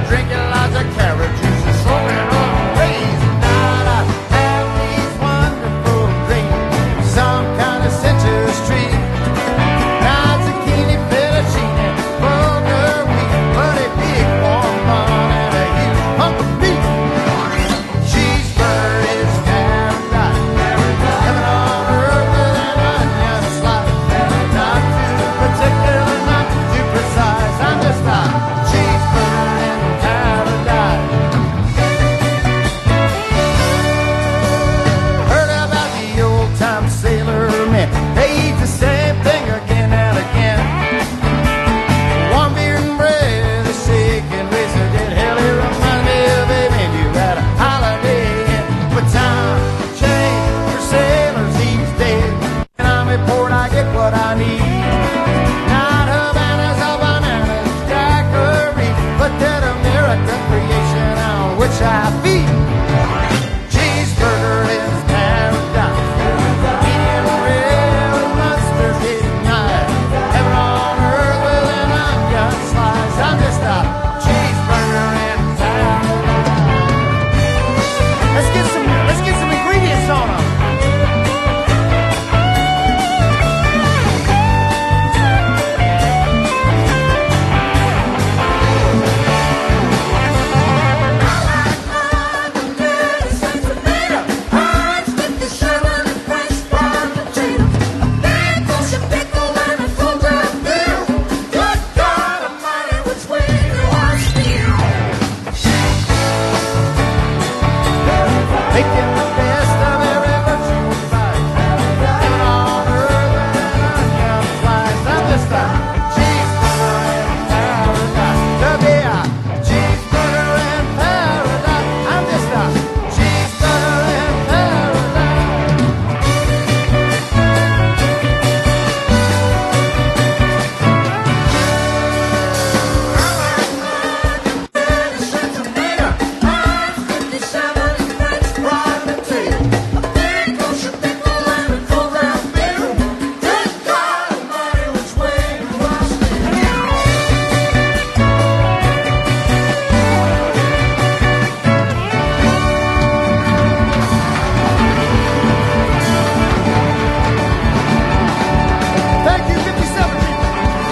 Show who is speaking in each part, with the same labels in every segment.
Speaker 1: drinking lots of carrot juice and smoking on crazy night. I have these wonderful dreams, some kind of citrus tree. Not zucchini, fettuccine, bulgur wheat, but a big warm bun and a huge hunk of beef. Cheeseburger is paradise, heaven on earth with an onion slice. Not too particular, not too precise. I'm just a cheeseburger in paradise. Heard about the old time sailor men. They eat the same thing again and again. Warm beer and bread, a shake and razor did. Hell, it reminds me of a menu at a Holiday Inn. But time changed for sailors these days, and I'm a port, I get what I need. Not Havanas or bananas, daiquiri, but that American creation on which I feed. Cheeseburger is paradise, medium rare with mustard hitting nice. Heaven on earth with an onion slice. I'm just a cheeseburger in paradise. Let's get some ingredients on them. Making the best of every virtue and vice. Heaven on earth with an onion slice. I'm just a cheeseburger in paradise. To be a cheeseburger in paradise. I'm just a cheeseburger in paradise. Thank you, 57 people.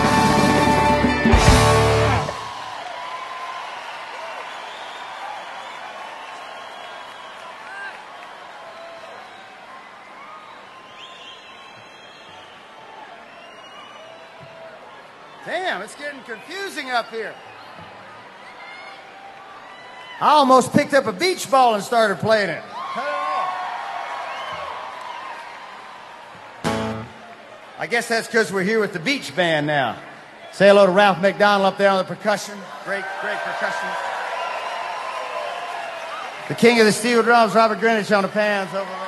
Speaker 1: Damn, it's getting confusing up here. I almost picked up a beach ball and started playing it. I guess that's because we're here with the beach band now. Say hello to Ralph McDonald up there on the percussion. Great percussion. The king of the steel drums, Robert Greenwich on the pans over there.